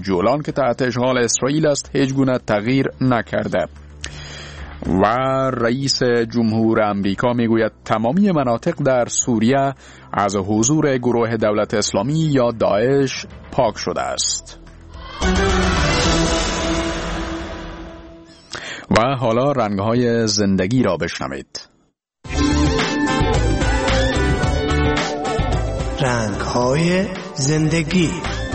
جولان که تحت اشغال اسرائیل است هیچ گونه تغییر نکرده. و رئیس جمهور امریکا میگوید تمامی مناطق در سوریه از حضور گروه دولت اسلامی یا داعش پاک شده است. و حالا رنگ‌های زندگی را بشنوید. رنگ‌های زندگی.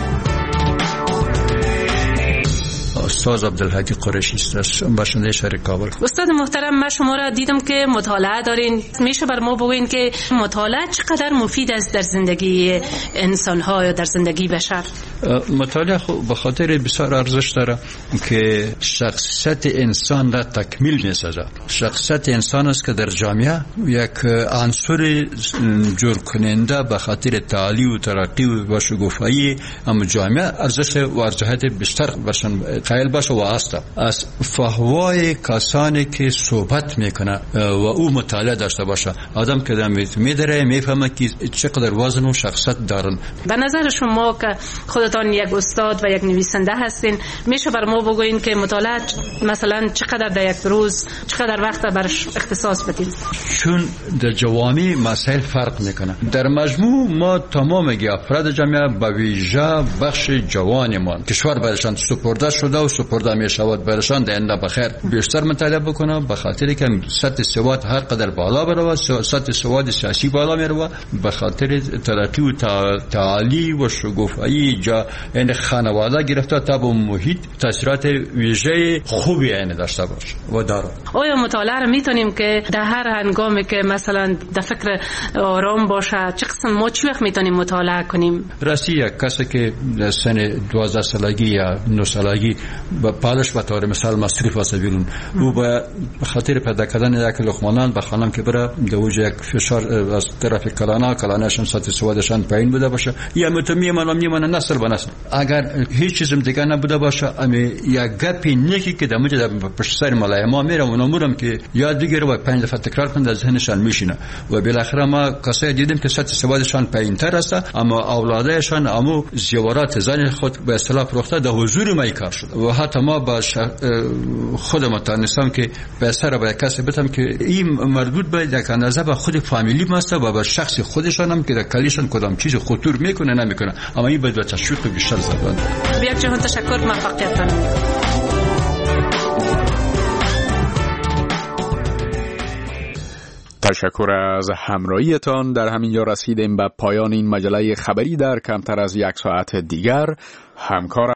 استاد عبدالهادی قریشی است، باشنده شهر کابل. استاد محترم، من شما را دیدم که مطالعه دارین. میشه بر ما بگوین که مطالعه چقدر مفید است در زندگی انسان‌ها یا در زندگی بشر؟ مطالعه به خاطر بسیار ارزش داره که شخصیت انسان را تکمیل می‌سازد. شخصیت انسان است که در جامعه یک عنصر جور کننده به خاطر تعالی و ترقی و شکوفایی اما جامعه ارزش و ارجحیت بیشتر باشن قائل باشه و است از فهوای کسانی که صحبت میکنه و او مطالعه داشته باشه. آدم که میدره میفهمه که چقدر وزن و شخصیت دارن. به نظر شما که خودتان یک استاد و یک نویسنده هستین، میشه بر ما بگوین که مطالعه مثلا چقدر در یک روز چقدر وقت برش اختصاص بدین؟ چون در جوامع مسائل فرق میکنه. در مجموع ما تمام افراد جامعه به ویژه بخش جوانمان کشور برشان سپرده شده و سپرده میشود برشان دنده بخیر بیشتر مطالعه بکنه، به خاطر که سطح سواد هر قدر بالا بره، سطح سواد سیاسی بالا میره، به خاطر ترقی و تعالی و شگفت‌های این خانواده گرفته تا به محیط تاثیرات ویژه خوبی این داشته باشه و داره. آیا مطالعه را میتونیم که در هر هنگامی که مثلا در فکر آرام باشه چه قسم ما چی وقت میتونیم مطالعه کنیم؟ راستی یک کسی که در سن 12 سالگی یا 9 سالگی با پالش به طور مثال مصروف است بیرون، او به خاطر پیدا کردن یک لقمانان به خانم که بره دوجه یک فشار از طرف کلانشان سطح سوادشان پایین بوده باشه یا میمونه نسل به نسل. اگر هیچ چیزم دیگه نبوده باشه اما یک گپی نیکی که در پشت سر ملای ما میره و نمورم که یاد بگیره و 5 دفعه تکرار کنه در ذهنشان میشینه و بالاخره ما کسایی دیدیم که سطح سوادشان پایین تر است اما اولادشان امو زیورات زن خود به اصطلاح فروخته در حضور ما کار شده و حتی ما با خودم تانستم که به سر با کسی بتم که این مربوط به یک اندازه به خود فامیلی ماست و به شخص خودشان هم که در کلیشان کدام چیز خطور میکنه نمیکنه، اما این باید تشویق بیشتر زدن. بیا جهان تشکر، موفقیت. تشکر از همراهیتان. در همین جا رسیدیم به پایان این مجله خبری در کمتر از یک ساعت دیگر. همکار